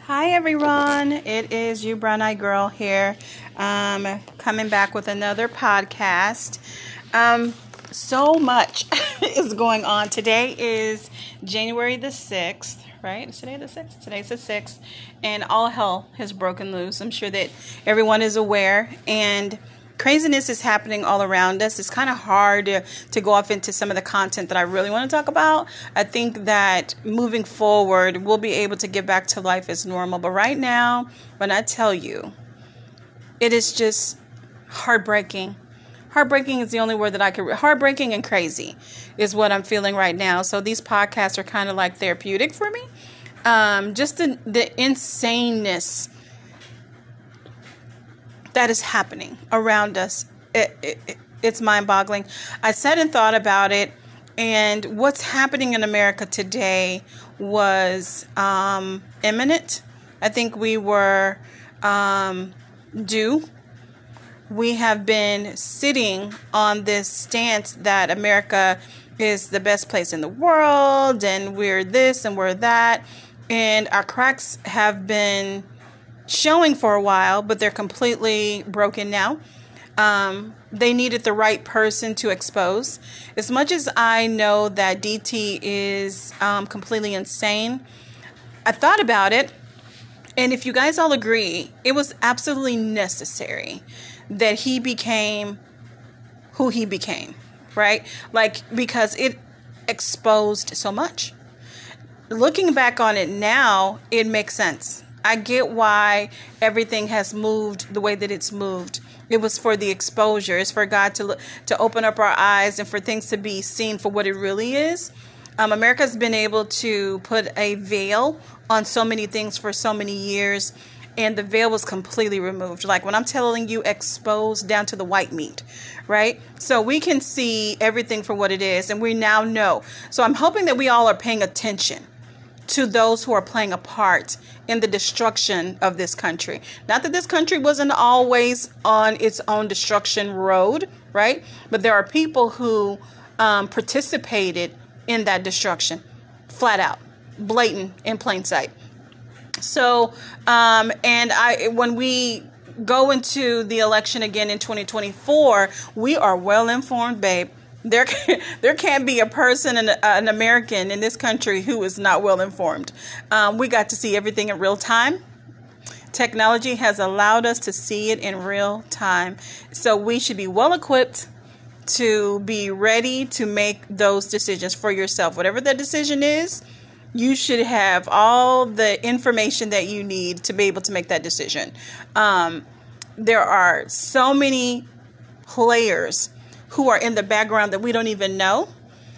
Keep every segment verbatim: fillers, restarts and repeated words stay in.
Hi everyone, it is you Brown Eyed Girl here, um, coming back with another podcast. Um, so much is going on. Today is January the sixth, right? Is today the sixth? Today's the sixth, and all hell has broken loose. I'm sure that everyone is aware, and craziness is happening all around us. It's kind of hard to, to go off into some of the content that I really want to talk about. I think that moving forward, we'll be able to get back to life as normal. But right now, when I tell you, it is just heartbreaking. Heartbreaking is the only word that I could... Heartbreaking and crazy is what I'm feeling right now. So these podcasts are kind of like therapeutic for me. Um, just the, the insaneness that is happening around us. It, it, it, it's mind-boggling. I sat and thought about it, and what's happening in America today was um, imminent. I think we were um, due. We have been sitting on this stance that America is the best place in the world, and we're this and we're that, and our cracks have been showing for a while, but they're completely broken now. Um, they needed the right person to expose. As much as I know that D T is um, completely insane, I thought about it, and if you guys all agree, it was absolutely necessary that he became who he became, right? Like, because it exposed so much. Looking back on it now, it makes sense. I get why everything has moved the way that it's moved. It was for the exposure. It's for God to look, to open up our eyes and for things to be seen for what it really is. Um, America's been able to put a veil on so many things for so many years, and the veil was completely removed. Like when I'm telling you, exposed down to the white meat, right? So we can see everything for what it is, and we now know. So I'm hoping that we all are paying attention to those who are playing a part in the destruction of this country. Not that this country wasn't always on its own destruction road, right? But there are people who um, participated in that destruction, flat out, blatant, in plain sight. So, um, and I, when we go into the election again in twenty twenty-four, we are well informed, babe. There, there can't be a person, an, an American in this country who is not well informed. Um, we got to see everything in real time. Technology has allowed us to see it in real time. So we should be well equipped to be ready to make those decisions for yourself. Whatever that decision is, you should have all the information that you need to be able to make that decision. Um, there are so many players who are in the background that we don't even know.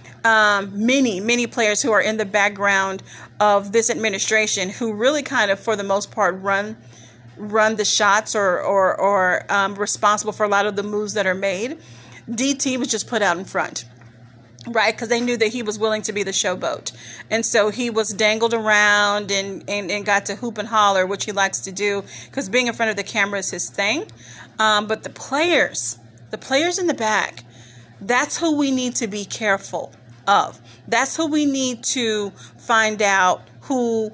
Um, many, many players who are in the background of this administration who really kind of, for the most part, run run the shots or or, or um, responsible for a lot of the moves that are made. D T was just put out in front, right? Because they knew that he was willing to be the showboat. And so he was dangled around and, and, and got to hoop and holler, which he likes to do, because being in front of the camera is his thing. Um, but the players... The players in the back, that's who we need to be careful of. That's who we need to find out who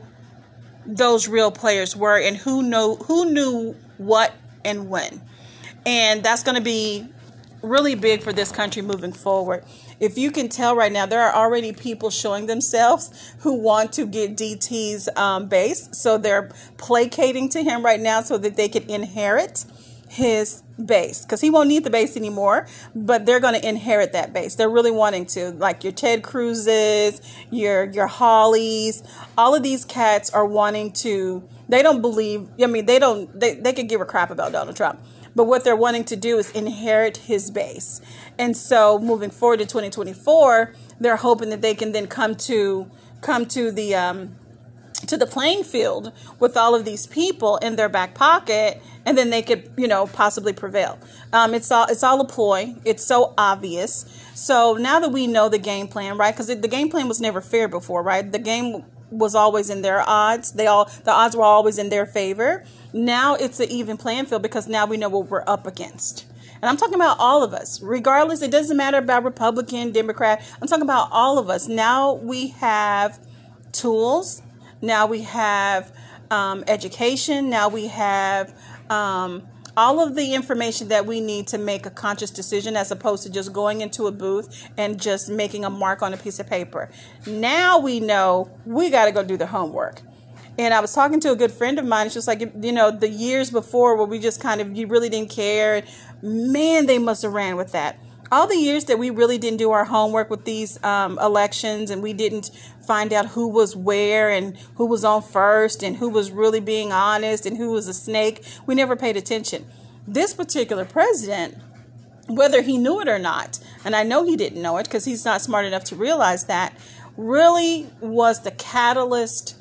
those real players were and who know who knew what and when. And that's going to be really big for this country moving forward. If you can tell right now, there are already people showing themselves who want to get D T's um, base. So they're placating to him right now so that they can inherit his base, because he won't need the base anymore, but they're going to inherit that base. They're really wanting to, like your Ted Cruz's, your your Hollies, all of these cats are wanting to, they don't believe, I mean, they don't, they, they could give a crap about Donald Trump, but what they're wanting to do is inherit his base. And so moving forward to twenty twenty-four, they're hoping that they can then come to, come to the, um, to the playing field with all of these people in their back pocket, and then they could, you know, possibly prevail. Um, it's all it's all a ploy. It's so obvious. So now that we know the game plan, right? Because the game plan was never fair before, right? The game was always in their odds. They all the odds were always in their favor. Now it's an even playing field because now we know what we're up against. And I'm talking about all of us, regardless. It doesn't matter about Republican, Democrat. I'm talking about all of us. Now we have tools. Now we have um, education. Now we have um, all of the information that we need to make a conscious decision, as opposed to just going into a booth and just making a mark on a piece of paper. Now we know we got to go do the homework. And I was talking to a good friend of mine. It's just like, you know, the years before where we just kind of, you really didn't care. Man, they must have ran with that. All the years that we really didn't do our homework with these um, elections, and we didn't find out who was where and who was on first and who was really being honest and who was a snake. We never paid attention. This particular president, whether he knew it or not, and I know he didn't know it because he's not smart enough to realize that, really was the catalyst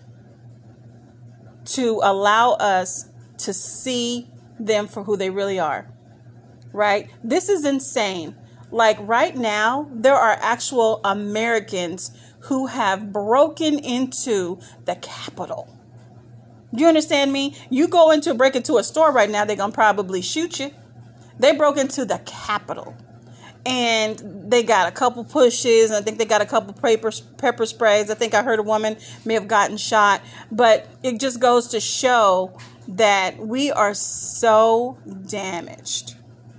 to allow us to see them for who they really are, right? This is insane. Like right now, there are actual Americans who have broken into the Capitol. You understand me? You go into break into a store right now, they're going to probably shoot you. They broke into the Capitol. And they got a couple pushes. I think they got a couple pepper, pepper sprays. I think I heard a woman may have gotten shot. But it just goes to show that we are so damaged.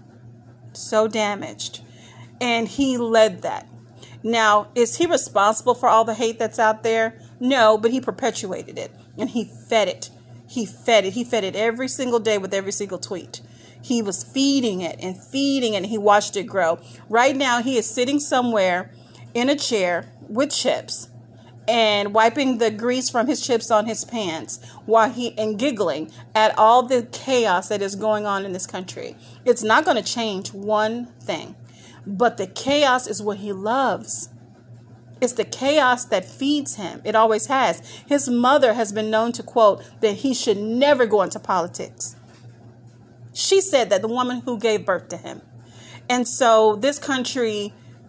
So damaged. And he led that. Now, is he responsible for all the hate that's out there? No, but he perpetuated it. And he fed it. He fed it. He fed it every single day with every single tweet. He was feeding it and feeding it, and he watched it grow. Right now, he is sitting somewhere in a chair with chips and wiping the grease from his chips on his pants while he and giggling at all the chaos that is going on in this country. It's not going to change one thing, but the chaos is what he loves. It's the chaos that feeds him. It always has. His mother has been known to quote that he should never go into politics. She said that, the woman who gave birth to him. And so this country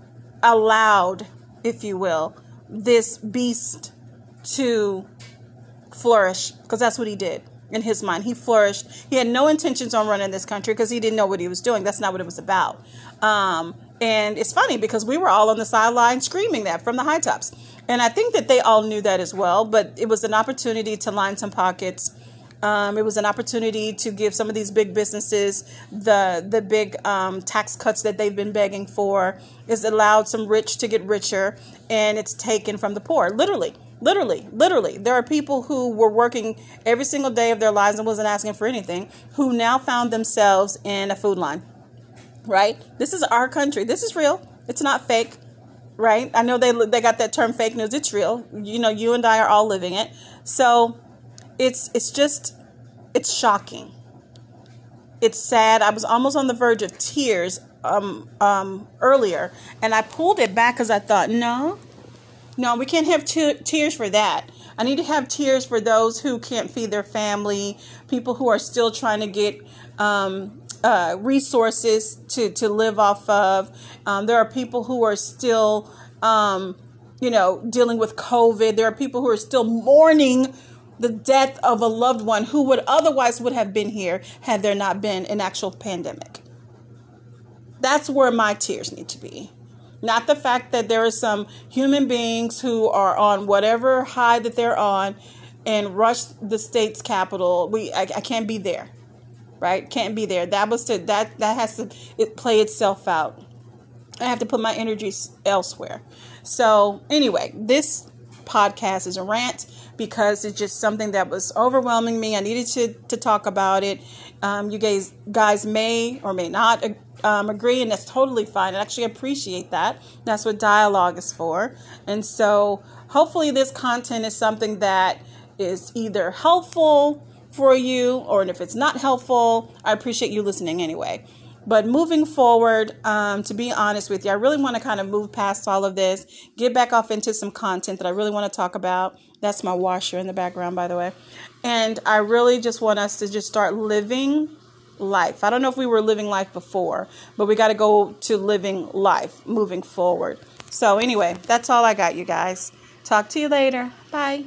allowed, if you will, this beast to flourish, because that's what he did in his mind. He flourished. He had no intentions on running this country because he didn't know what he was doing. That's not what it was about. Um, and it's funny because we were all on the sideline screaming that from the high tops. And I think that they all knew that as well. But it was an opportunity to line some pockets. Um, it was an opportunity to give some of these big businesses the the big um, tax cuts that they've been begging for. It's allowed some rich to get richer, and it's taken from the poor. Literally, literally, literally. There are people who were working every single day of their lives and wasn't asking for anything, who now found themselves in a food line, right? This is our country. This is real. It's not fake, right? I know they they got that term fake news. It's real. You know, you and I are all living it. So It's it's just, it's shocking. It's sad. I was almost on the verge of tears um, um, earlier, and I pulled it back because I thought, no, no, we can't have te- tears for that. I need to have tears for those who can't feed their family, people who are still trying to get um, uh, resources to, to live off of. Um, there are people who are still, um, you know, dealing with COVID. There are people who are still mourning the death of a loved one who would otherwise would have been here had there not been an actual pandemic. That's where my tears need to be. Not the fact that there are some human beings who are on whatever high that they're on and rush the state's capital. We, I, I can't be there, right? Can't be there. That was to, that, that has to it play itself out. I have to put my energies elsewhere. So anyway, this podcast is a rant because it's just something that was overwhelming me. I needed to, to talk about it. Um, you guys guys may or may not um, agree, and that's totally fine. I actually appreciate that. That's what dialogue is for. And so hopefully this content is something that is either helpful for you, or if it's not helpful, I appreciate you listening anyway. But moving forward, um, to be honest with you, I really want to kind of move past all of this, get back off into some content that I really want to talk about. That's my washer in the background, by the way. And I really just want us to just start living life. I don't know if we were living life before, but we got to go to living life moving forward. So anyway, that's all I got, you guys. Talk to you later. Bye.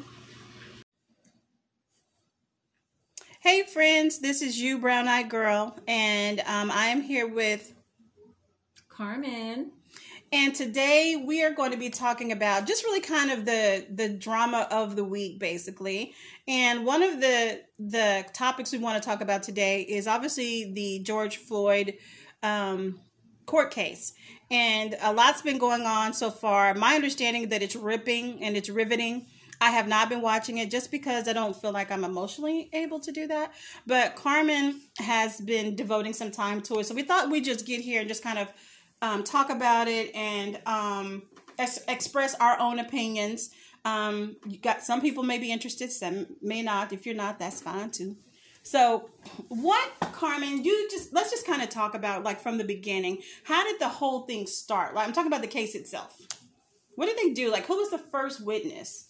Hey friends, this is you, Brown Eyed Girl, and um, I am here with Carmen. And today we are going to be talking about just really kind of the the drama of the week, basically. And one of the the topics we want to talk about today is obviously the George Floyd um, court case. And a lot's been going on so far. My understanding that it's ripping and it's riveting. I have not been watching it just because I don't feel like I'm emotionally able to do that. But Carmen has been devoting some time to it. So we thought we'd just get here and just kind of um, talk about it and um, ex- express our own opinions. Um, you got some people may be interested, some may not. If you're not, that's fine too. So what, Carmen, you just, let's just kind of talk about like from the beginning. How did the whole thing start? Like I'm talking about the case itself. What did they do? Like who was the first witness?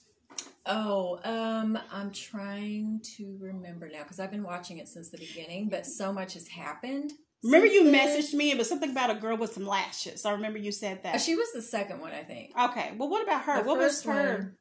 Oh, um, I'm trying to remember now because I've been watching it since the beginning, but so much has happened. Remember you then. messaged me, it was something about a girl with some lashes. I remember you said that. Uh, she was the second one, I think. Okay, well, what about her? The what was first her? One,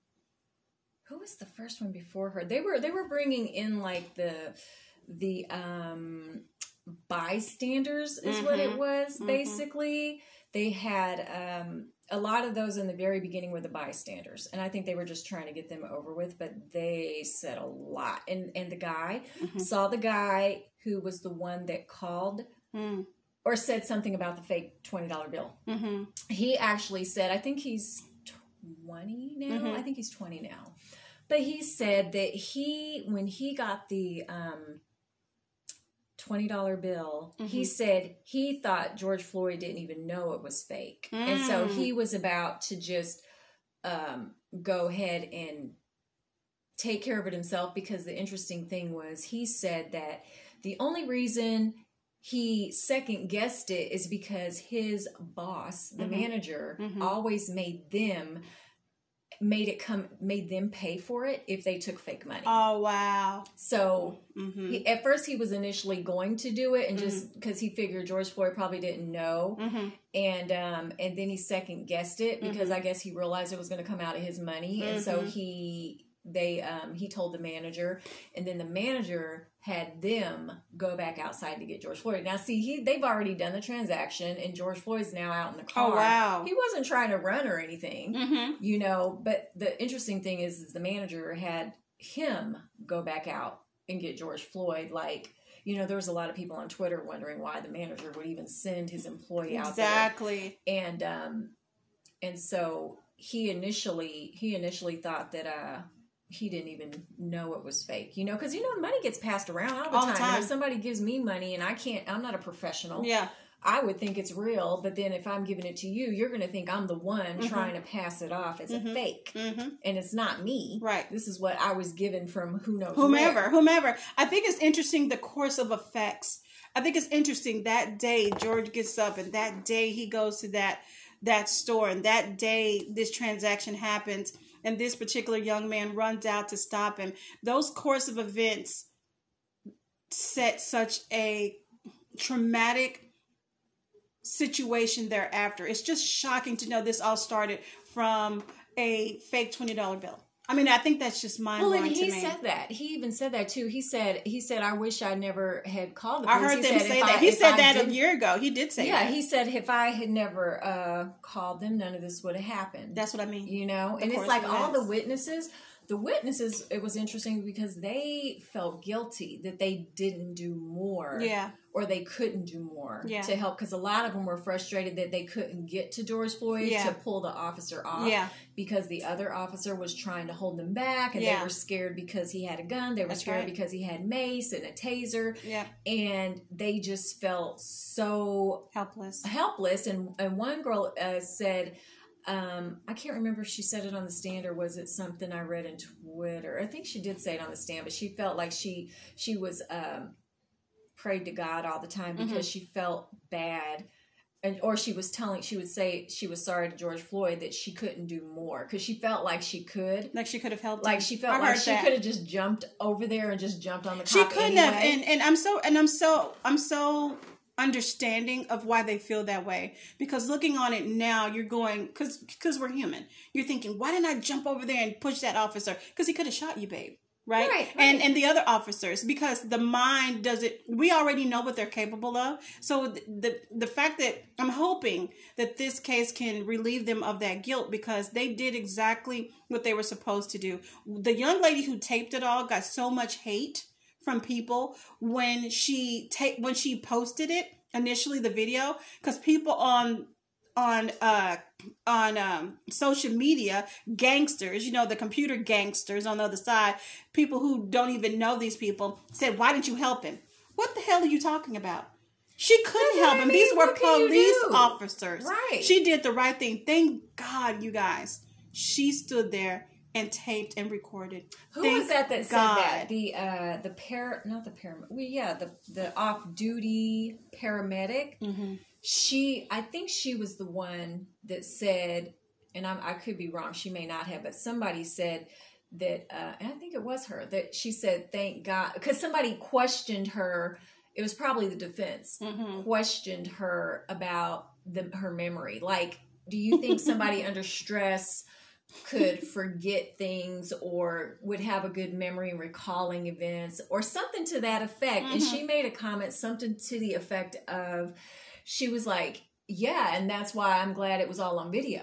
who was the first one before her? They were they were bringing in like the the um, bystanders is mm-hmm. what it was mm-hmm. basically. They had um, a lot of those in the very beginning were the bystanders, and I think they were just trying to get them over with. But they said a lot, and and the guy mm-hmm. saw the guy who was the one that called mm. or said something about the fake twenty dollar bill. Mm-hmm. He actually said, I think he's twenty now. Mm-hmm. I think he's twenty now, but he said that he when he got the um, twenty dollar bill, mm-hmm. he said he thought George Floyd didn't even know it was fake. Mm. And so he was about to just um, go ahead and take care of it himself because the interesting thing was he said that the only reason he second guessed it is because his boss, the mm-hmm. manager, mm-hmm. always made them made it come made them pay for it if they took fake money. Oh wow. So mm-hmm. he, at first he was initially going to do it and mm-hmm. just because he figured George Floyd probably didn't know mm-hmm. and um and then he second guessed it because mm-hmm. I guess he realized it was going to come out of his money mm-hmm. and so he they um he told the manager and then the manager had them go back outside to get George Floyd. Now see he they've already done the transaction and George Floyd's now out in the car. Oh wow. He wasn't trying to run or anything. Mm-hmm. You know, but the interesting thing is, is the manager had him go back out and get George Floyd. Like, you know, there was a lot of people on Twitter wondering why the manager would even send his employee out exactly. there. And um and so he initially he initially thought that uh he didn't even know it was fake, you know, because, you know, money gets passed around all the all time. The time. And if somebody gives me money and I can't, I'm not a professional. Yeah. I would think it's real. But then if I'm giving it to you, you're going to think I'm the one mm-hmm. trying to pass it off as mm-hmm. a fake. Mm-hmm. And it's not me. Right. This is what I was given from who knows Whomever, where. whomever. I think it's interesting the course of effects. I think it's interesting that day George gets up and that day he goes to that that store and that day this transaction happens. And this particular young man runs out to stop him. Those course of events set such a traumatic situation thereafter. It's just shocking to know this all started from a fake twenty dollar bill. I mean, I think that's just mind blowing. Well, and he to me. said that. He even said that too. He said, "He said I wish I never had called the I police." heard he them said, say if that. I, he said I that a year ago. He did say yeah, that. Yeah, he said if I had never uh, called them, none of this would have happened. That's what I mean. You know, the and it's like all the witnesses. The witnesses, it was interesting because they felt guilty that they didn't do more. Yeah. Or they couldn't do more yeah. to help. Because a lot of them were frustrated that they couldn't get to George Floyd yeah. to pull the officer off. Yeah. Because the other officer was trying to hold them back. And yeah. they were scared because he had a gun. They were That's scared right. because he had mace and a taser. Yeah. And they just felt so helpless. Helpless. And, and one girl uh, said... Um, I can't remember if she said it on the stand or was it something I read in Twitter. I think she did say it on the stand, but she felt like she she was um, prayed to God all the time because mm-hmm. she felt bad, and or she was telling she would say she was sorry to George Floyd that she couldn't do more because she felt like she could, like she could have helped. Like him. she felt I like she that. could have just jumped over there and just jumped on the cop. She couldn't anyway. have, and and I'm so and I'm so I'm so. understanding of why they feel that way, because looking on it now, you're going because because we're human. You're thinking, why didn't I jump over there and push that officer? Because he could have shot you, babe. Right? Right, And right. and the other officers, because the mind doesn't, we already know what they're capable of. So the, the the fact that I'm hoping that this case can relieve them of that guilt, because they did exactly what they were supposed to do. The young lady who taped it all got so much hate from people when she ta- when she posted it initially, the video, because people on on uh on um social media, gangsters, you know, the computer gangsters on the other side, people who don't even know these people, said, why didn't you help him? What the hell are you talking about? She couldn't That's help what I him. mean. These were What can you police do? officers. Right. She did the right thing. Thank God, you guys. She stood there and taped and recorded. Who Thank was that that God. said that? The uh the par not the paramedic. Well, yeah, the the off duty paramedic. Mm-hmm. She, I think she was the one that said, and I'm, I could be wrong. She may not have, but somebody said that, uh, and I think it was her, that she said, "Thank God," because somebody questioned her. It was probably the defense Mm-hmm. questioned her about the her memory. Like, do you think somebody under stress could forget things or would have a good memory in recalling events or something to that effect? Mm-hmm. And she made a comment, something to the effect of, she was like, yeah, and that's why I'm glad it was all on video.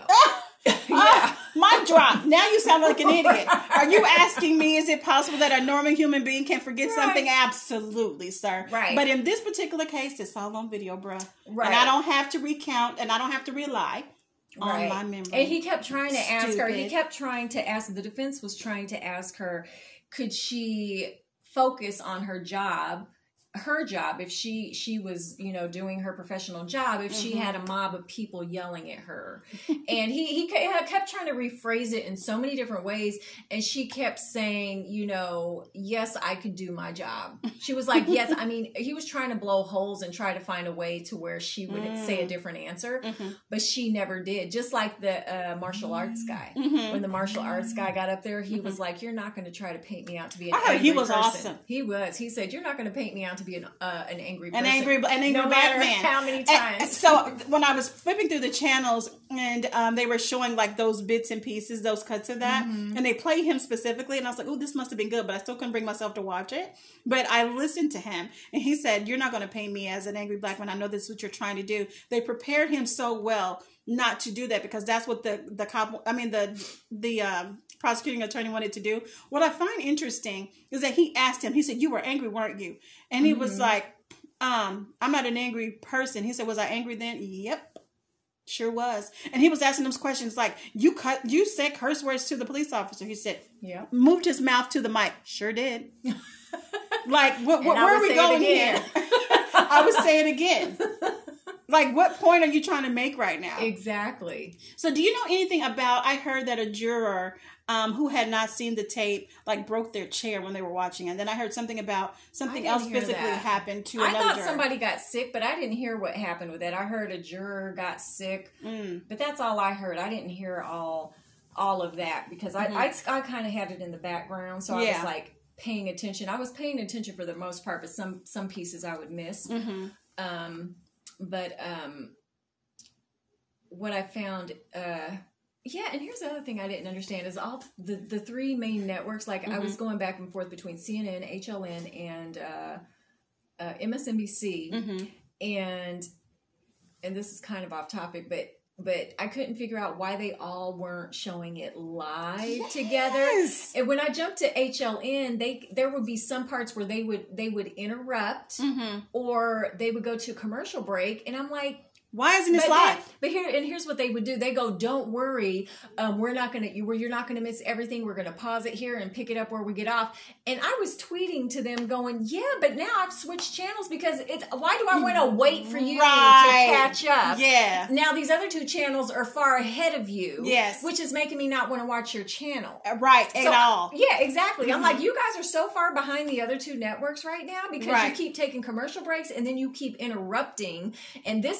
Yeah. Mic drop. Now you sound like an idiot. Are you asking me, is it possible that a normal human being can forget Right. something? Absolutely, sir. Right. But in this particular case, it's all on video, bruh. Right. And I don't have to recount, and I don't have to rely on Right. my memory. And he kept trying to ask her, he Stupid. kept trying to ask, the defense was trying to ask her, could she focus on her job, her job, if she she was, you know, doing her professional job, if she Mhm. had a mob of people yelling at her. And he, he ke- kept trying to rephrase it in so many different ways. And she kept saying, you know, yes, I could do my job. She was like, yes, I mean, he was trying to blow holes and try to find a way to where she would Mm. say a different answer. Mhm. But she never did. Just like the uh, martial arts guy. Mhm. When the martial arts guy got up there, he was like, you're not going to try to paint me out to be an I heard angry he was person. awesome. He was. He said, you're not going to paint me out to be an, uh, an angry person. An angry, an angry no matter Batman. how many And- times. so when I was flipping through the channels, and um, they were showing like those bits and pieces, those cuts of that, Mm-hmm. and they play him specifically, and I was like, "Oh, this must have been good," but I still couldn't bring myself to watch it. But I listened to him, and he said, "You're not going to paint me as an angry black man. I know this is what you're trying to do." They prepared him so well not to do that, because that's what the the cop, I mean the the um, prosecuting attorney wanted to do. What I find interesting is that he asked him. He said, "You were angry, weren't you?" And he Mm-hmm. was like, um, I'm not an angry person. He said, was I angry then? Yep, sure was. And he was asking those questions like, you cut, you said curse words to the police officer. He said, Yeah. moved his mouth to the mic. Sure did. Like, what, what, And I where would are we say it going again. here? I would say it again. Like, what point are you trying to make right now? Exactly. So do you know anything about, I heard that a juror um, who had not seen the tape, like, broke their chair when they were watching it. And then I heard something about something didn't else hear physically that. happened to I another thought juror. somebody got sick, but I didn't hear what happened with that. I heard a juror got sick, Mm. but that's all I heard. I didn't hear all all of that because Mhm. I I, I kind of had it in the background, so I Yeah. was like paying attention. I was paying attention for the most part, but some some pieces I would miss. Mm-hmm. Um, but um, what I found, uh, yeah, and here's the other thing I didn't understand is all the the three main networks. Like I was going back and forth between C N N, H L N, and uh, uh, M S N B C, Mm-hmm. and and this is kind of off topic, but. But I couldn't figure out why they all weren't showing it live together. Yes. And when I jumped to H L N, they there would be some parts where they would they would interrupt Mm-hmm. or they would go to a commercial break, and I'm like, Why isn't this but, live? then- but here and here's what they would do. They go, "Don't worry, um, we're not gonna you you're not gonna miss everything. We're gonna pause it here and pick it up where we get off." And I was tweeting to them, going, "Yeah, but now I've switched channels because it's why do I want to wait for you Right. to catch up? Yeah. Now these other two channels are far ahead of you, Yes. which is making me not want to watch your channel." Uh, Right. So, At all. Yeah, exactly. I'm Mhm. like, you guys are so far behind the other two networks right now because Right. you keep taking commercial breaks and then you keep interrupting. And this this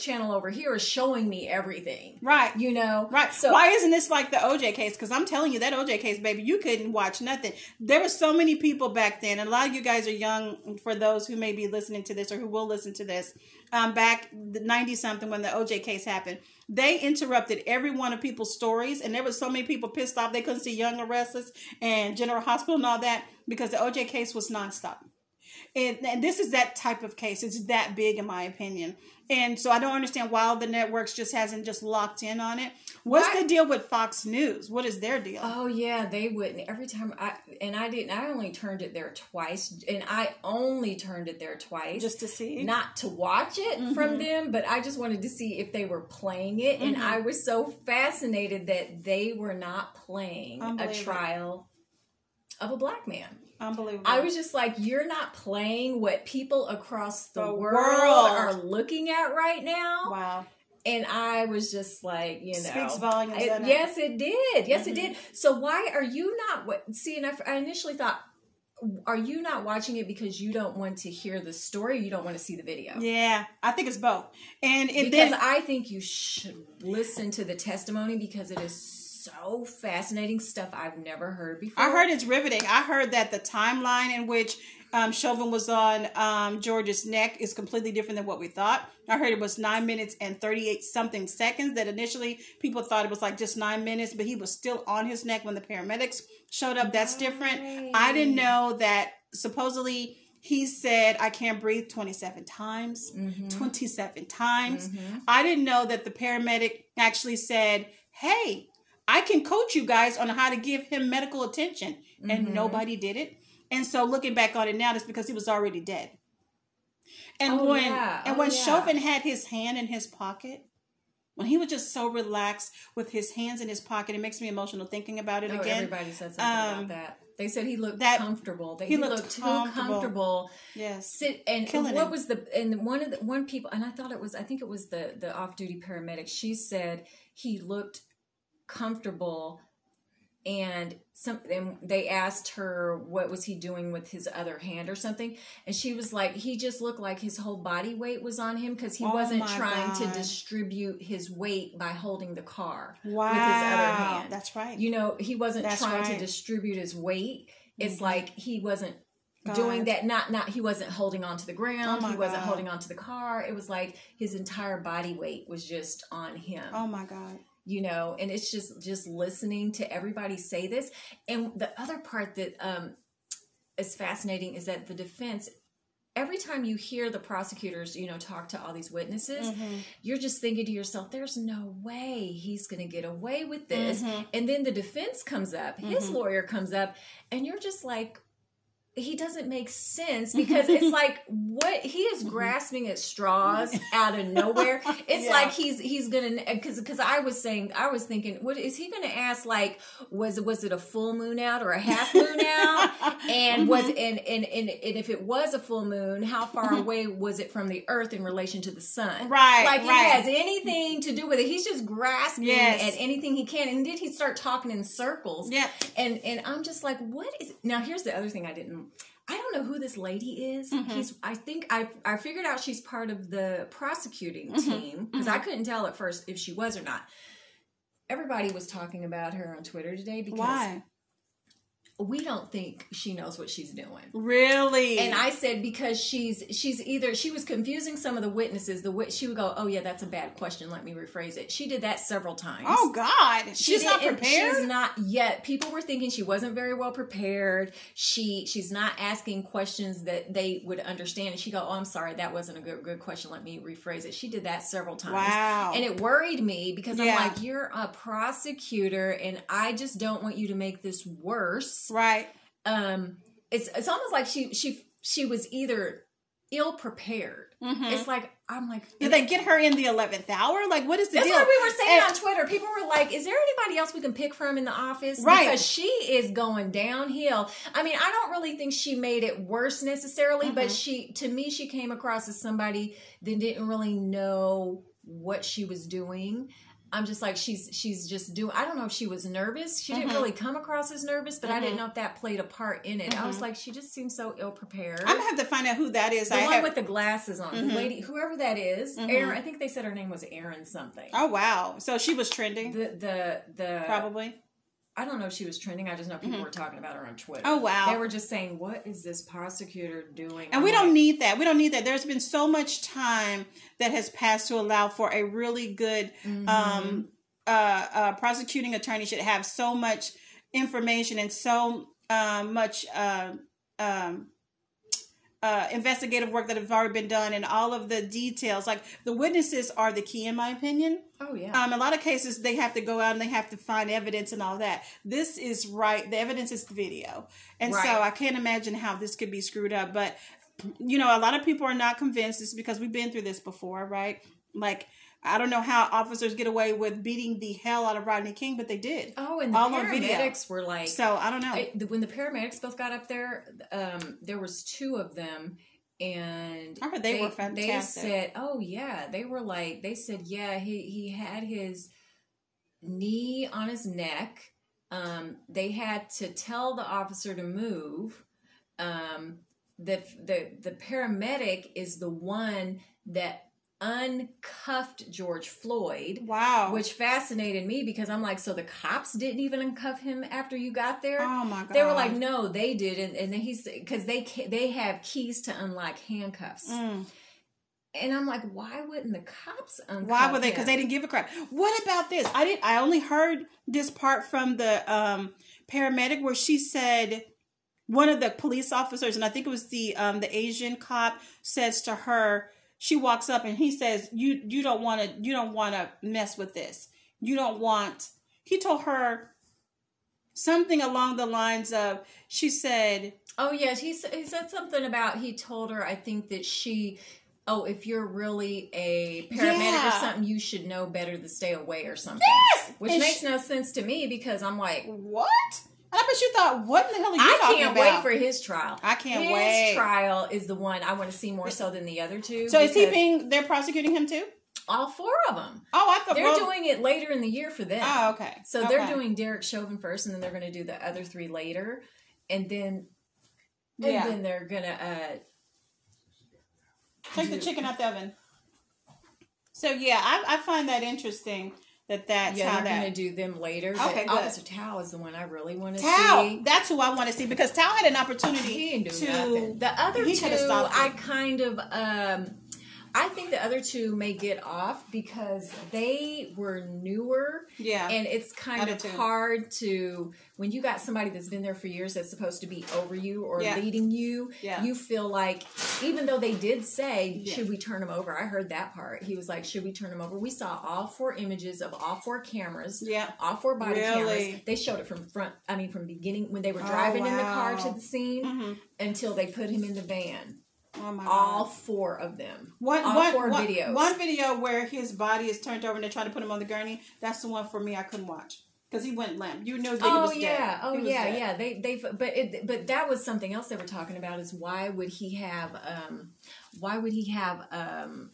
channel over here is showing me everything. Right. You know? Right. So why isn't this like the O J case? Because I'm telling you, that O J case, baby, you couldn't watch nothing. There were so many people back then, and a lot of you guys are young, for those who may be listening to this or who will listen to this, um, back the ninety-something when the O J case happened. They interrupted every one of people's stories, and there was so many people pissed off they couldn't see Young and Restless and General Hospital and all that because the O J case was nonstop. And, and this is that type of case. It's that big, in my opinion. And so I don't understand why the networks just hasn't just locked in on it. What's what? the deal with Fox News? What is their deal? Oh yeah, they wouldn't. Every time I and I didn't. I only turned it there twice, and I only turned it there twice just to see, not to watch it mm-hmm. from them, but I just wanted to see if they were playing it. Mm-hmm. And I was so fascinated that they were not playing a trial of a black man. Unbelievable. I was just like, you're not playing what people across the, the world, world are looking at right now. Wow. And I was just like, you know. Speaks volumes. It, yes, it did. Yes, mm-hmm. it did. So why are you not, what? see, and I, I initially thought, are you not watching it because you don't want to hear the story? You don't want to see the video? Yeah, I think it's both. And it, Because then, I think you should listen to the testimony because it is so fascinating, stuff I've never heard before. I heard it's riveting. I heard that the timeline in which um, Chauvin was on um, George's neck is completely different than what we thought. I heard it was nine minutes and thirty-eight something seconds. That initially people thought it was like just nine minutes, but he was still on his neck when the paramedics showed up. That's right. different. I didn't know that supposedly he said, I can't breathe twenty-seven times. Mm-hmm. twenty-seven times. Mm-hmm. I didn't know that the paramedic actually said, hey, I can coach you guys on how to give him medical attention. And mm-hmm. nobody did it. And so looking back on it now, it's because he was already dead. And oh, when yeah. and oh, when yeah. Chauvin had his hand in his pocket, when he was just so relaxed with his hands in his pocket, it makes me emotional thinking about it oh, again. Everybody said something um, about that. They said he looked that, comfortable. They, he, he looked, looked too comfortable. comfortable. Yes. Sit and Killing what him. was the and one of the one people and I thought it was I think it was the the off duty paramedic. She said he looked comfortable. And some, and they asked her what was he doing with his other hand or something, and she was like, he just looked like his whole body weight was on him because he oh wasn't trying God. to distribute his weight by holding the car wow. with his other hand. That's right. You know, he wasn't That's trying right. to distribute his weight. It's mm-hmm. like he wasn't God. doing that. Not not he wasn't holding on to the ground. Oh he wasn't God. holding on to the car. It was like his entire body weight was just on him. Oh my God. You know, and it's just just listening to everybody say this. And the other part that um, is fascinating is that the defense, every time you hear the prosecutors, you know, talk to all these witnesses, mm-hmm. you're just thinking to yourself, there's no way he's going to get away with this. Mm-hmm. And then the defense comes up, mm-hmm. his lawyer comes up, and you're just like, he doesn't make sense because it's like what he is grasping at straws out of nowhere. It's yeah. like he's he's gonna because because I was saying I was thinking, what is he gonna ask? Like, was was it a full moon out or a half moon out? And mm-hmm. was and, and and and if it was a full moon, how far away was it from the earth in relation to the sun? Right, like right. it has anything to do with it. He's just grasping yes. at anything he can, and then he start talking in circles. Yeah, and and I'm just like, what is now? Here's the other thing I didn't. I don't know who this lady is. Mm-hmm. He's. I think I. I figured out she's part of the prosecuting mm-hmm. team because mm-hmm. I couldn't tell at first if she was or not. Everybody was talking about her on Twitter today because why? We don't think she knows what she's doing. Really? And I said because she's she's either she was confusing some of the witnesses. The wit she would go, oh yeah, that's a bad question. Let me rephrase it. She did that several times. Oh God, she she's did, not prepared. She's not yet. People were thinking she wasn't very well prepared. She she's not asking questions that they would understand. And she go, oh, I'm sorry, that wasn't a good good question. Let me rephrase it. She did that several times. Wow. And it worried me because yeah. I'm like, you're a prosecutor, and I just don't want you to make this worse. Right. Um, it's it's almost like she she she was either ill prepared. Mm-hmm. It's like I'm like, did they get her in the eleventh hour? Like, what is the that's deal? That's what we were saying and, on Twitter. People were like, "Is there anybody else we can pick from in the office?" Right, because she is going downhill. I mean, I don't really think she made it worse necessarily, mm-hmm. but she to me she came across as somebody that didn't really know what she was doing. I'm just like, she's she's just doing, I don't know if she was nervous. She didn't Mm-hmm. really come across as nervous, but Mm-hmm. I didn't know if that played a part in it. Mm-hmm. I was like, she just seems so ill prepared. I'm gonna have to find out who that is. The I one have... with the glasses on, Mm-hmm. the lady, whoever that is, Mm-hmm. Erin, I think they said her name was Erin something. Oh wow! So she was trending. The the the Probably. I don't know if she was trending. I just know people Mm-hmm. were talking about her on Twitter. Oh, wow. They were just saying, "What is this prosecutor doing?" And I'm we don't like, need that. We don't need that. There's been so much time that has passed to allow for a really good Mm-hmm. um, uh, uh, prosecuting attorney should have so much information and so uh, much uh, um, uh, investigative work that has already been done and all of the details. Like the witnesses are the key, in my opinion. Oh yeah. Um, a lot of cases they have to go out and they have to find evidence and all that. This is right. The evidence is the video. And Right. so I can't imagine how this could be screwed up. But, you know, a lot of people are not convinced. It's because we've been through this before, right? Like, I don't know how officers get away with beating the hell out of Rodney King, but they did. Oh, and the all on video. paramedics were like, So I don't know. I, the, when the paramedics both got up there, um, there was two of them, and I heard they were fantastic. They said, "Oh yeah," they were like, they said, "Yeah, he he had his knee on his neck. Um, they had to tell the officer to move. Um, the the the paramedic is the one that uncuffed George Floyd." Wow. Which fascinated me because I'm like, so the cops didn't even uncuff him after you got there? Oh my God. They were like, no, they did, and and then he's because they ca- they have keys to unlock handcuffs, Mm. and I'm like, why wouldn't the cops uncuff? Why would they? Because him? they didn't give a crap. What about this? I didn't. I only heard this part from the um, paramedic where she said one of the police officers, and I think it was the um, the Asian cop, says to her. She walks up and he says, "You you don't want to you don't want to mess with this. You don't want." He told her something along the lines of. She said, Oh yes, he said he said something about he told her I think that she. Oh, if you're really a paramedic Yeah. or something, you should know better to stay away or something. "Yes," Which And makes she- no sense to me because I'm like, "What?" And I bet you thought, "What in the hell are you I talking can't about?" wait for his trial. I can't his wait. His trial is the one I want to see more so than the other two. So is he because being? They're prosecuting him too? all four of them? Oh, I thought They're well, doing it later in the year for them. Oh, okay. So Okay. they're doing Derek Chauvin first, and then they're going to do the other three later, and then and Yeah. then they're going to uh, Take the do- chicken out the oven. So yeah, I, I find that interesting that that's yeah how they're that. going to do them later. Okay, but good. Officer Tao is the one I really want to Tao, see. that's who I want to see because Tao had an opportunity He didn't do to. nothing. The other he two, could've stopped it. I kind of, um, I think the other two may get off because they were newer. Yeah. And it's kind I of do too. hard to, when you got somebody that's been there for years that's supposed to be over you or Yeah. leading you, Yeah. you feel like, even though they did say, Yeah. should we turn them over? I heard that part. He was like, should we turn them over? We saw all four images of all four cameras. Yeah. All four body Really? cameras. They showed it from front, I mean, from beginning when they were Oh, driving in the car wow. to the scene Mhm. until they put him in the van. Oh my All God. four of them. One, all one, four one- videos. one video where his body is turned over and they're trying to put him on the gurney. That's the one for me I couldn't watch because he went limp. You knew that he Oh was dead. yeah, oh He was yeah, dead. yeah. They they but it but that was something else they were talking about is why would he have um why would he have um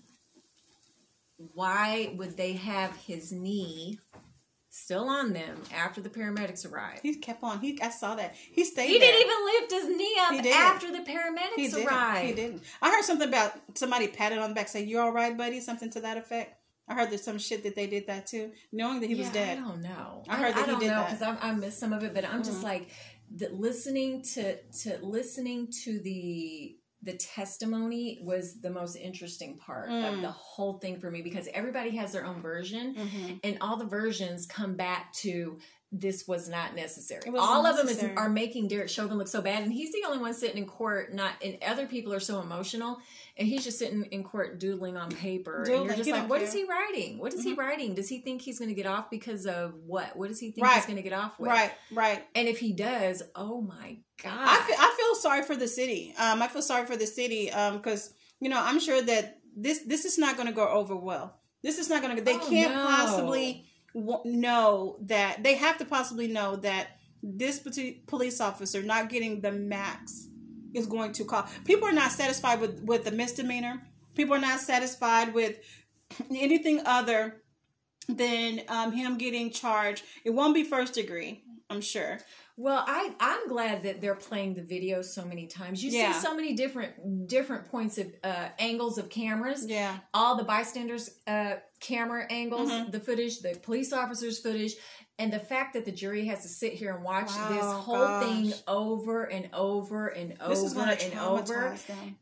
why would they have his knee still on them after the paramedics arrived? He kept on. He I saw that. He stayed He there. didn't even lift his knee He up didn't. after the He paramedics didn't. arrived. He didn't. I heard something about somebody patted on the back, say, "You all right, buddy?" Something to that effect. I heard there's some shit that they did that too, knowing that he was Yeah, dead. I don't know. I heard that I he don't did know that. because I, I missed some of it, but I'm just Mhm. like the, listening to to listening to the the testimony was the most interesting part Mm. of the whole thing for me because everybody has their own version, Mhm. and all the versions come back to this was not necessary. It wasn't All of them necessary. is, are making Derek Chauvin look so bad, and he's the only one sitting in court. Not and other people are so emotional, and he's just sitting in court doodling on paper. Doodling, and you're just he like, don't what is care. he writing? What is he Mhm. writing? Does he think he's going to get off because of what? What does he think Right. he's going to get off with? Right, right. And if he does, oh my god! I feel, I feel sorry for the city. Um, I feel sorry for the city because you know I'm sure that this this is not going to go over well. This is not going to. They Oh, can't no. possibly w- know that they have to possibly know that this parti- police officer not getting the max is going to cause people are not satisfied with with the misdemeanor. People are not satisfied with anything other than um, him getting charged. It won't be first degree, I'm sure. Well, I, I'm glad that they're playing the video so many times. You Yeah. see so many different different points of uh, angles of cameras. Yeah. All the bystanders' uh, camera angles, Mhm. the footage, the police officers' footage, and the fact that the jury has to sit here and watch Wow, this whole gosh. thing over and over and This is over going to and over. traumatize them.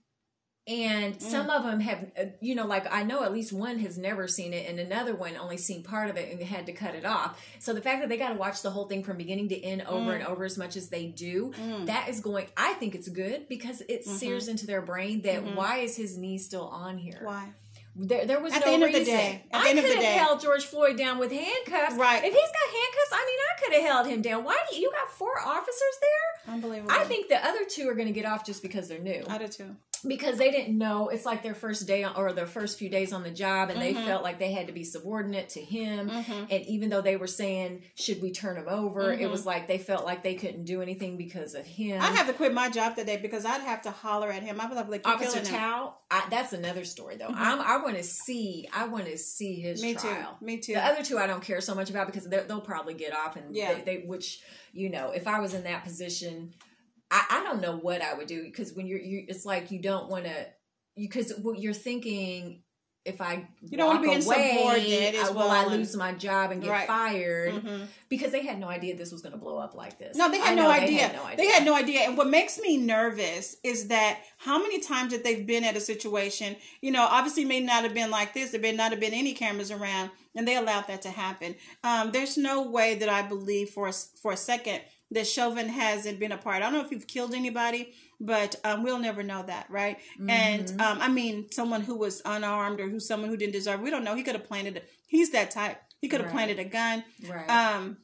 And Mm. some of them have, uh, you know, like I know at least one has never seen it, and another one only seen part of it and had to cut it off. So the fact that they got to watch the whole thing from beginning to end over Mm. and over as much as they do, Mm. that is going. I think it's good because it Mhm. sears into their brain that Mhm. why is his knee still on here? Why? There, there was At no the end reason. of the day. At the I end of could the have day. held George Floyd down with handcuffs. Right. If he's got handcuffs, I mean, I could have held him down. Why do you, you got four officers there? Unbelievable. I think the other two are going to get off just because they're new. I do too. Because they didn't know, it's like their first day on, or their first few days on the job, and Mhm. they felt like they had to be subordinate to him. Mhm. And even though they were saying, should we turn him over? It Mhm. was like they felt like they couldn't do anything because of him. I'd have to quit my job today because I'd have to holler at him. I'd be like, you're Officer killing him. Tao, I, that's another story though. Mhm. I'm, I want to see, I want to see his Me trial. too. Me too. The other two I don't care so much about because they're- they'll probably get off, and Yeah. they, they, which you know, if I was in that position, I, I don't know what I would do because when you're, you, it's like you don't want to, because what you're thinking, if I You don't walk wanna be insubordinate away, as I, will I well. lose my job and get Right. fired? Mhm. Because they had no idea this was going to blow up like this. No, they had, I no know idea. They had no idea. They had no idea. And what makes me nervous is that how many times that they've been at a situation, you know, obviously may not have been like this. There may not have been any cameras around, and they allowed that to happen. Um, there's no way that I believe for a, for a second that Chauvin hasn't been a part. I don't know if you've killed anybody, but um, we'll never know that, right? Mhm. And um, I mean, someone who was unarmed or who's someone who didn't deserve. We don't know. He could have planted. A, he's that type. He could have Right. planted a gun. Right. Um,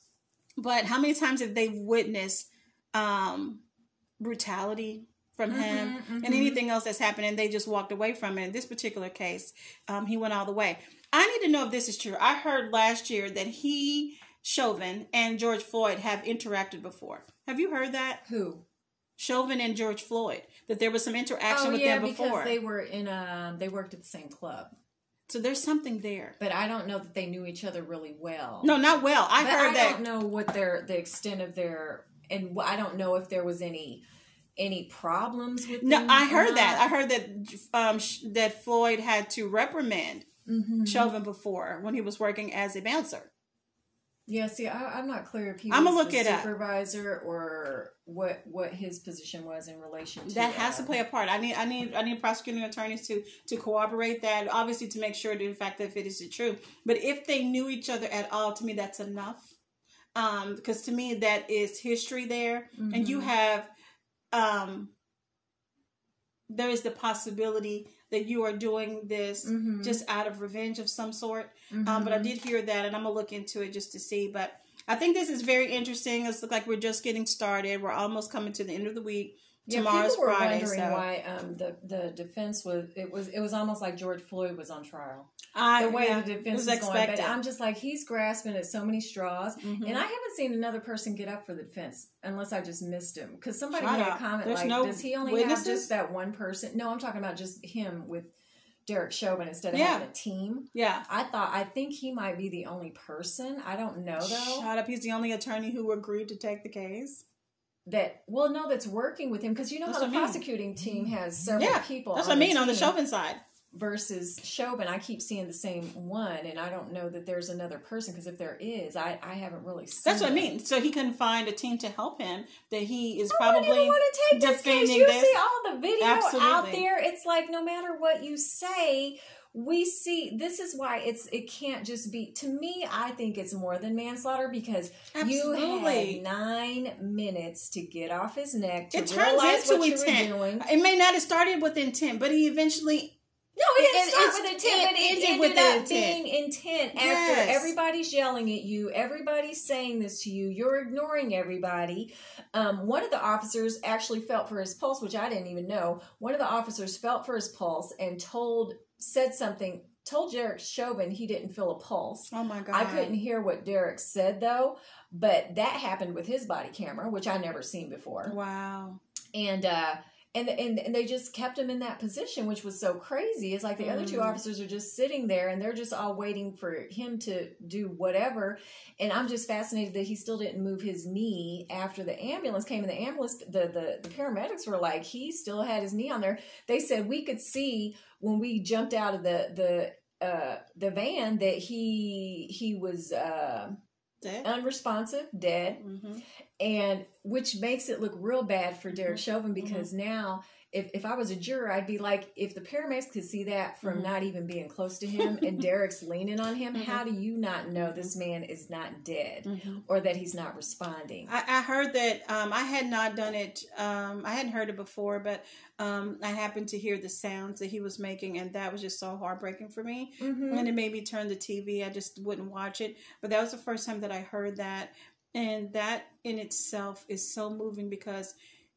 but how many times have they witnessed um, brutality from him Mhm, and mhm. anything else that's happened, and they just walked away from it? In this particular case, um, he went all the way. I need to know if this is true. I heard last year that he, Chauvin, and George Floyd have interacted before. Have you heard that? Who? Chauvin and George Floyd, that there was some interaction Oh with yeah, them before. because they were in a, they worked at the same club. So there's something there. But I don't know that they knew each other really well. No, not well. I but heard I that. don't know what their the extent of their, and I don't know if there was any any problems with. No, them I or heard that. not. I heard that um, sh- that Floyd had to reprimand Mhm. Chauvin before when he was working as a bouncer. Yeah, see, I, I'm not clear if he I'ma was look the it up. supervisor or what what his position was in relation to That has to uh, play a part. I need, I need, I need prosecuting attorneys to to corroborate that. Obviously, to make sure that in fact that it is true. But if they knew each other at all, to me, that's enough. Um, because to me, that is history there, and you Mhm. have, um, there is the possibility that you are doing this Mhm. just out of revenge of some sort. Mhm. Um, but I did hear that, and I'm gonna look into it just to see. But I think this is very interesting. It's look like we're just getting started. We're almost coming to the end of the week. Yeah, Tomorrow's people were Friday, wondering so why um, the the defense was it was it was almost like George Floyd was on trial. I, The way yeah, the it defense was is going, expected. but I'm just like he's grasping at so many straws, Mhm. and I haven't seen another person get up for the defense unless I just missed him because somebody Shut made up. a comment There's like, no "Does he only witnesses? have just that one person?" No, I'm talking about just him with Derek Chauvin instead of Yeah. having a team. Yeah. I thought I think he might be the only person. I don't know though. Shut up. He's the only attorney who agreed to take the case. That well, no, that's working with him because you know That's how the what I mean. prosecuting team has several Yeah. people. That's on what I mean the on the team. Chauvin side. Versus Chauvin, I keep seeing the same one, and I don't know that there's another person because if there is, I, I haven't really seen. That's what I it. mean. So he couldn't find a team to help him. That he is I wouldn't probably even want to take this case. defending You this. see all the video out Absolutely. there. It's like no matter what you say, we see. This is why it's it can't just be. To me, I think it's more than manslaughter because Absolutely. you had nine minutes to get off his neck to It turns realize into what intent. you were doing. It may not have started with intent, but he eventually. No, it didn't It- start it's- with intent, it but it ended ended with the up intent. being intent after Yes. everybody's yelling at you, everybody's saying this to you, you're ignoring everybody. Um, one of the officers actually felt for his pulse, which I didn't even know. One of the officers felt for his pulse and told, said something, told Derek Chauvin he didn't feel a pulse. Oh my God. I couldn't hear what Derek said though, but that happened with his body camera, which I never seen before. Wow. And uh And, and and they just kept him in that position, which was so crazy. It's like the mm. other two officers are just sitting there and they're just all waiting for him to do whatever. And I'm just fascinated that he still didn't move his knee after the ambulance came. And the ambulance, the, the, the paramedics were like, he still had his knee on there. They said we could see when we jumped out of the the uh, the van that he he was uh, dead? unresponsive, dead. Mm-hmm. And which makes it look real bad for Derek Chauvin, because mm-hmm. now if, if I was a juror, I'd be like, if the paramedics could see that from mm-hmm. not even being close to him and Derek's leaning on him, mm-hmm. how do you not know this man is not dead mm-hmm. or that he's not responding? I, I heard that, um, I had not done it. Um, I hadn't heard it before, but um, I happened to hear the sounds that he was making, and that was just so heartbreaking for me. Mm-hmm. And it made me turn the T V. I just wouldn't watch it. But that was the first time that I heard that. And that in itself is so moving because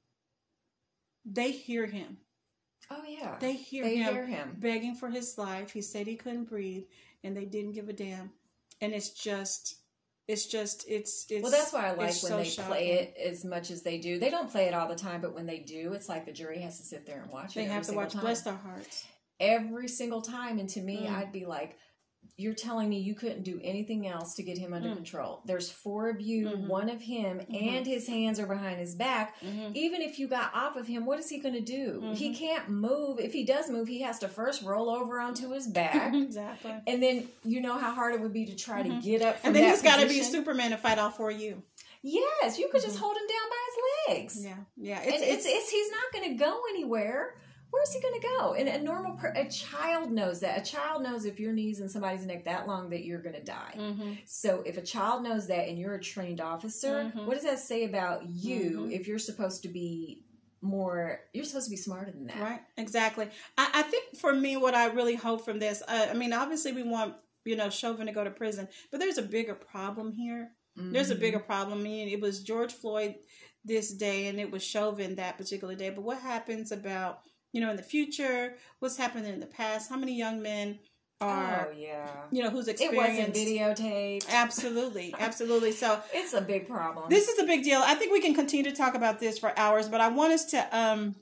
they hear him. Oh, yeah. They hear, they him, hear him begging for his life. He said he couldn't breathe, and they didn't give a damn. And it's just, it's just, it's, it's well, that's why I like when so they shocking. play it as much as they do. They don't play it all the time, but when they do, it's like the jury has to sit there and watch they it. They have to watch. Time. Bless their hearts. Every single time. And to me, mm. I'd be like, you're telling me you couldn't do anything else to get him under mm. control. There's four of you, mm-hmm. one of him, mm-hmm. and his hands are behind his back. Mm-hmm. Even if you got off of him, what is he going to do? Mm-hmm. He can't move. If he does move, he has to first roll over onto his back. Exactly. And then you know how hard it would be to try mm-hmm. to get up from And then that he's got to be position. Superman to fight all for you. Yes, you could mm-hmm. just hold him down by his legs. Yeah, yeah. It's, and it's, it's, it's he's not going to go anywhere. Where's he going to go? And a normal, per- a child knows that. A child knows if your knee's in somebody's neck that long that you're going to die. Mm-hmm. So if a child knows that and you're a trained officer, mm-hmm. what does that say about you mm-hmm. if you're supposed to be more, you're supposed to be smarter than that? Right, exactly. I, I think for me, what I really hope from this, uh, I mean, obviously we want, you know, Chauvin to go to prison, but there's a bigger problem here. Mm-hmm. There's a bigger problem. I mean, it was George Floyd this day and it was Chauvin that particular day. But what happens about, you know, in the future, what's happened in the past? How many young men are, oh, yeah. you know, whose experience. It wasn't videotaped. Absolutely. Absolutely. So it's a big problem. This is a big deal. I think we can continue to talk about this for hours, but I want us to, um,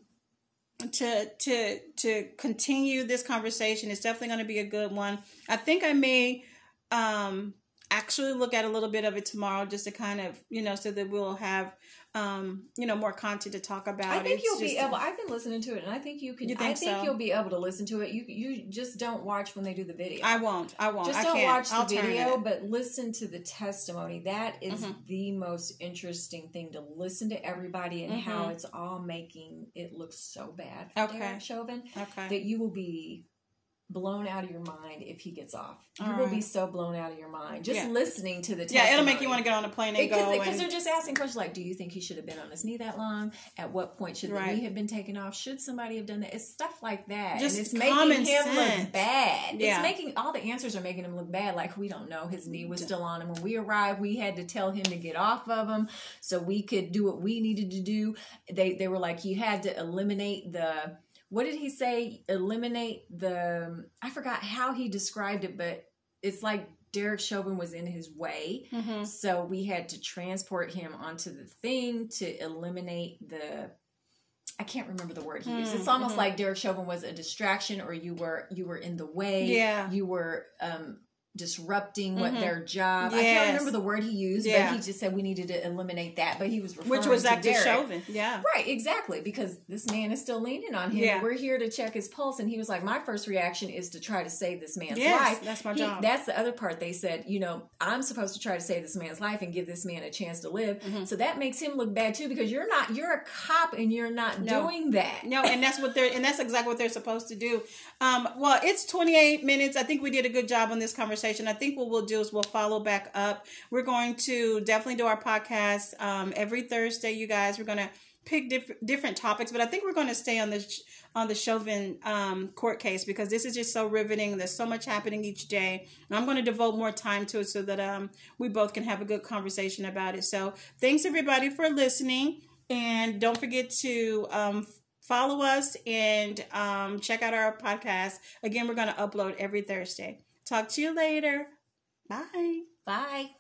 to, to, to continue this conversation. It's definitely going to be a good one. I think I may, um, actually look at a little bit of it tomorrow just to kind of, you know, so that we'll have, um, you know, more content to talk about. I think it's you'll just, be able, I've been listening to it and I think you can, you think I think so? you'll be able to listen to it. You you just don't watch when they do the video. I won't, I won't. Just I don't can't. watch the I'll video, but listen to the testimony. That is mm-hmm. the most interesting thing, to listen to everybody and mm-hmm. how it's all making it look so bad for okay. Derek Chauvin okay. that you will be blown out of your mind if he gets off. You All will right. be so blown out of your mind just yeah. listening to the testimony. Yeah, it'll make you want to get on a plane and because, go. Because and... they're just asking questions like, do you think he should have been on his knee that long? At what point should right. the knee have been taken off? Should somebody have done that? It's stuff like that. Just and it's common making him sense. look bad. Yeah. It's making, all the answers are making him look bad. Like, we don't know. His knee was still on him. When we arrived, we had to tell him to get off of him so we could do what we needed to do. They, they were like, you had to eliminate the... What did he say? Eliminate the, I forgot how he described it, but it's like Derek Chauvin was in his way. Mm-hmm. So we had to transport him onto the thing to eliminate the, I can't remember the word he used. Mm-hmm. It's almost like Derek Chauvin was a distraction, or you were, you were in the way. Yeah. You were, um, disrupting what mm-hmm. their job. Yes. I can't remember the word he used, yeah. but he just said we needed to eliminate that. But he was referring which was to active Derek. Chauvin. Yeah, right, exactly, because this man is still leaning on him. Yeah. We're here to check his pulse, and he was like, "My first reaction is to try to save this man's yes, life." That's my he, job. That's the other part. They said, you know, I'm supposed to try to save this man's life and give this man a chance to live. Mm-hmm. So that makes him look bad too, because you're not, you're a cop and you're not no. doing that. No, and that's what they're, and that's exactly what they're supposed to do. Um, well, it's twenty-eight minutes. I think we did a good job on this conversation. I think what we'll do is we'll follow back up. We're going to definitely do our podcast um, every Thursday, you guys. We're going to pick diff- different topics, but I think we're going to stay on the sh- on the Chauvin um, court case, because this is just so riveting. There's so much happening each day, and I'm going to devote more time to it so that um, we both can have a good conversation about it. So thanks everybody for listening, and don't forget to um, follow us and um, check out our podcast. Again, we're going to upload every Thursday. Talk to you later. Bye. Bye.